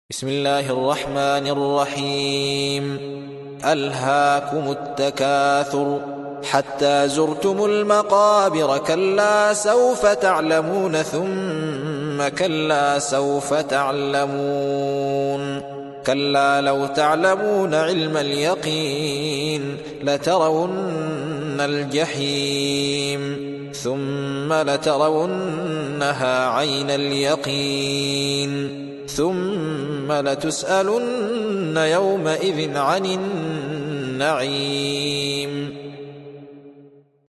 بسم الله الرحمن الرحيم. ألهاكم التكاثر حتى زرتم المقابر، كلا سوف تعلمون ثم كلا سوف تعلمون، كلا لو تعلمون علم اليقين لترون الجحيم ثم لترونها عين اليقين ثم لتسألن يومئذ عن النعيم.